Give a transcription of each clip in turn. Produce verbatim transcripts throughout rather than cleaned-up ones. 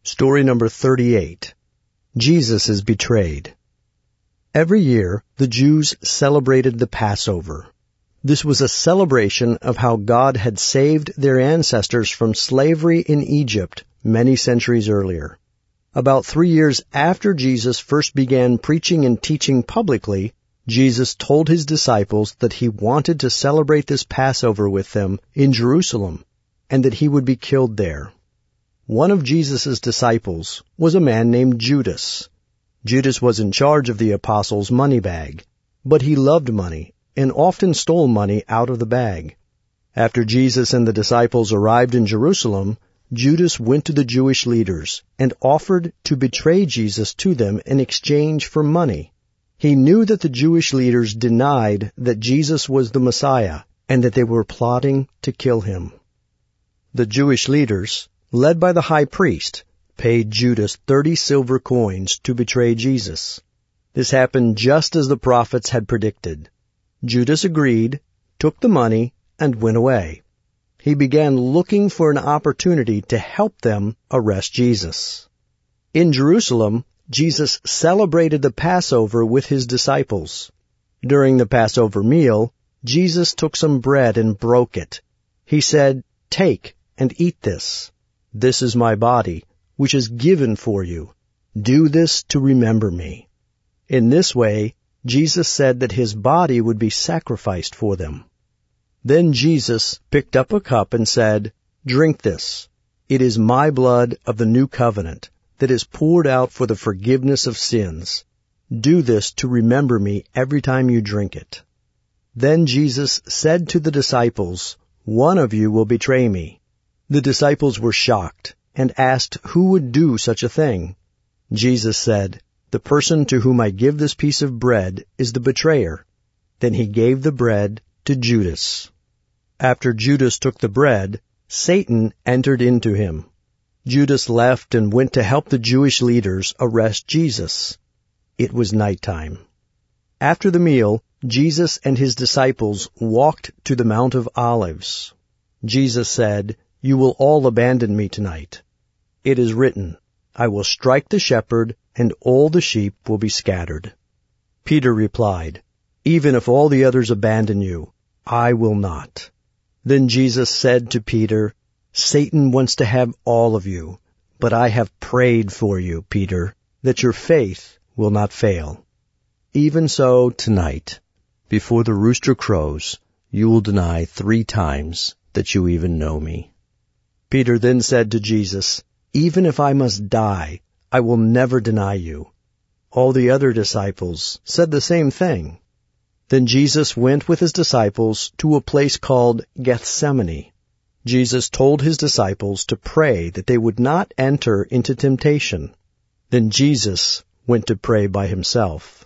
Story number thirty-eight. Jesus is betrayed. Every year, the Jews celebrated the Passover. This was a celebration of how God had saved their ancestors from slavery in Egypt many centuries earlier. About three years after Jesus first began preaching and teaching publicly, Jesus told his disciples that he wanted to celebrate this Passover with them in Jerusalem, and that he would be killed there. One of Jesus' disciples was a man named Judas. Judas was in charge of the apostles' money bag, but he loved money and often stole money out of the bag. After Jesus and the disciples arrived in Jerusalem, Judas went to the Jewish leaders and offered to betray Jesus to them in exchange for money. He knew that the Jewish leaders denied that Jesus was the Messiah and that they were plotting to kill him. The Jewish leaders, led by the high priest, paid Judas thirty silver coins to betray Jesus. This happened just as the prophets had predicted. Judas agreed, took the money, and went away. He began looking for an opportunity to help them arrest Jesus. In Jerusalem, Jesus celebrated the Passover with his disciples. During the Passover meal, Jesus took some bread and broke it. He said, "Take and eat this. This is my body, which is given for you. Do this to remember me." In this way, Jesus said that his body would be sacrificed for them. Then Jesus picked up a cup and said, "Drink this. It is my blood of the new covenant that is poured out for the forgiveness of sins. Do this to remember me every time you drink it." Then Jesus said to the disciples, "One of you will betray me." The disciples were shocked and asked who would do such a thing. Jesus said, "The person to whom I give this piece of bread is the betrayer." Then he gave the bread to Judas. After Judas took the bread, Satan entered into him. Judas left and went to help the Jewish leaders arrest Jesus. It was nighttime. After the meal, Jesus and his disciples walked to the Mount of Olives. Jesus said, "You will all abandon me tonight. It is written, I will strike the shepherd, and all the sheep will be scattered." Peter replied, "Even if all the others abandon you, I will not." Then Jesus said to Peter, "Satan wants to have all of you, but I have prayed for you, Peter, that your faith will not fail. Even so, tonight, before the rooster crows, you will deny three times that you even know me." Peter then said to Jesus, "Even if I must die, I will never deny you." All the other disciples said the same thing. Then Jesus went with his disciples to a place called Gethsemane. Jesus told his disciples to pray that they would not enter into temptation. Then Jesus went to pray by himself.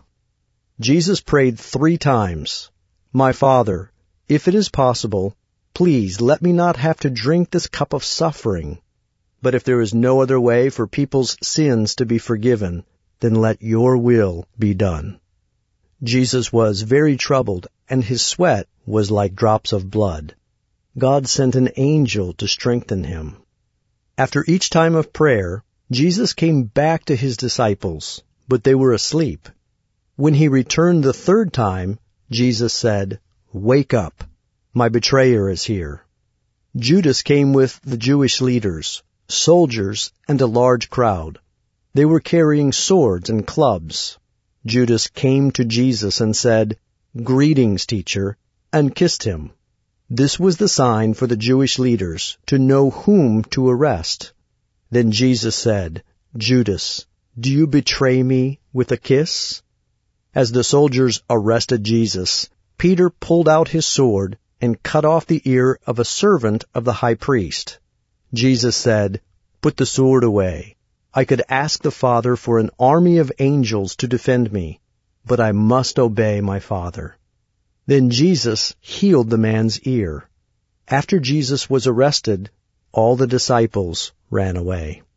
Jesus prayed three times, "My Father, if it is possible, please let me not have to drink this cup of suffering. But if there is no other way for people's sins to be forgiven, then let your will be done." Jesus was very troubled, and his sweat was like drops of blood. God sent an angel to strengthen him. After each time of prayer, Jesus came back to his disciples, but they were asleep. When he returned the third time, Jesus said, "Wake up. My betrayer is here." Judas came with the Jewish leaders, soldiers, and a large crowd. They were carrying swords and clubs. Judas came to Jesus and said, "Greetings, teacher," and kissed him. This was the sign for the Jewish leaders to know whom to arrest. Then Jesus said, "Judas, do you betray me with a kiss?" As the soldiers arrested Jesus, Peter pulled out his sword and cut off the ear of a servant of the high priest. Jesus said, "Put the sword away. I could ask the Father for an army of angels to defend me, but I must obey my Father." Then Jesus healed the man's ear. After Jesus was arrested, all the disciples ran away.